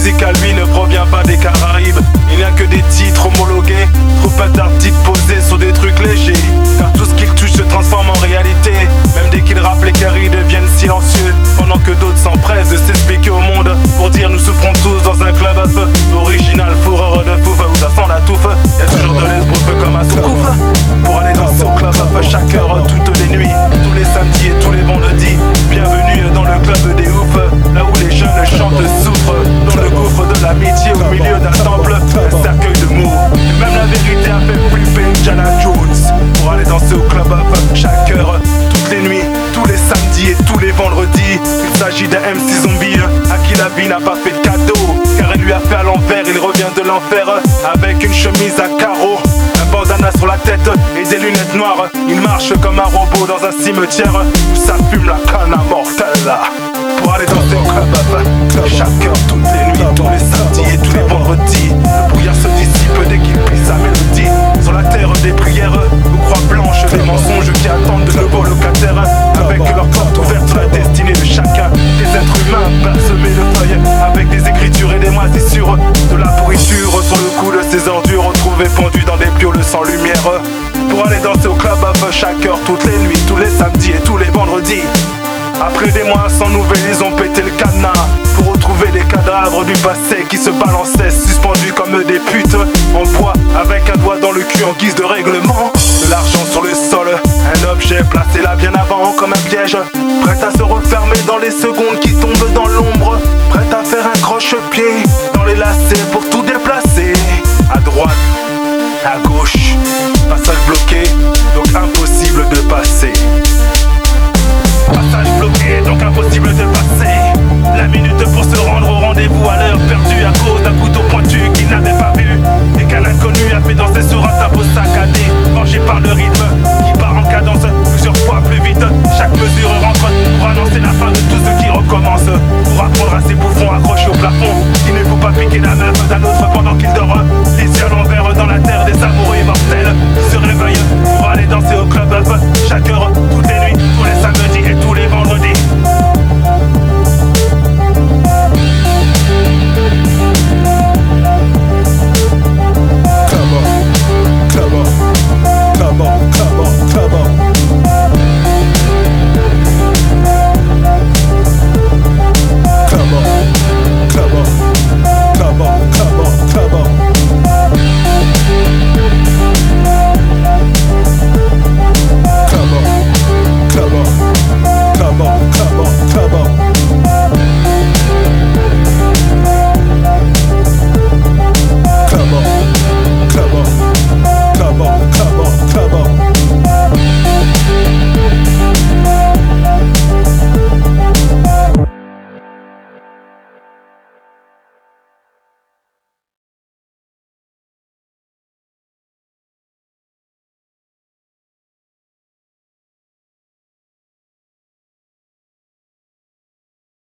musique à lui ne provient pas des Caraïbes. Il n'y a que des titres homologués, trop d'articles posés sur des trucs légers. Car tout ce qu'il touche se transforme en réalité. Même dès qu'il rappe, les caries deviennent silencieux. Pendant que d'autres s'empressent de s'expliquer au monde pour dire nous souffrons tous dans un club up original, fourreur de fouf où ça sent la touffe. Y'a toujours de l'esbrouf comme à Soukouf pour aller danser au club up chaque heure, toutes les nuits, tous les samedis et tous les vendredis. Bienvenue dans le club des oufs, là où les jeunes chantent, souffrent, dans le gouffre de l'amitié au milieu d'un temple, un cercueil de mots. Et même la vérité a fait flipper Jana Jones pour aller danser au club up chaque heure, toutes les nuits, tous les samedis et tous les vendredis. Il s'agit d'un MC zombie à qui la vie n'a pas fait de cadeau, car elle lui a fait à l'envers. Il revient de l'enfer avec une chemise à carreaux, un bandana sur la tête et des lunettes noires. Il marche comme un robot dans un cimetière où ça fume la canne à mortelle pour aller danser au club up chaque heure, toutes les nuits, tous les samedis et tous les vendredis. Le brouillard se dissipe dès qu'il plie sa mélodie sur la terre des prières aux croix blanches, des mensonges qui attendent de nouveaux locataires avec leur porte ouverte sur la destinée de chacun. Des êtres humains parsemés de feuilles avec des écritures et des moisissures, de la pourriture sur le cou de ces ordures retrouvées pendues dans des pioles sans lumière pour aller danser au club up chaque heure, toutes les nuits, tous les samedis et tous les vendredis. Après des mois sans nouvelles, ils ont pété le cadenas pour retrouver des cadavres du passé qui se balançaient suspendus comme des putes en bois avec un doigt dans le cul en guise de règlement. De l'argent sur le sol, un objet placé là bien avant comme un piège, prêt à se refermer dans les secondes qui tombent dans l'ombre, prêt à faire un croche-pied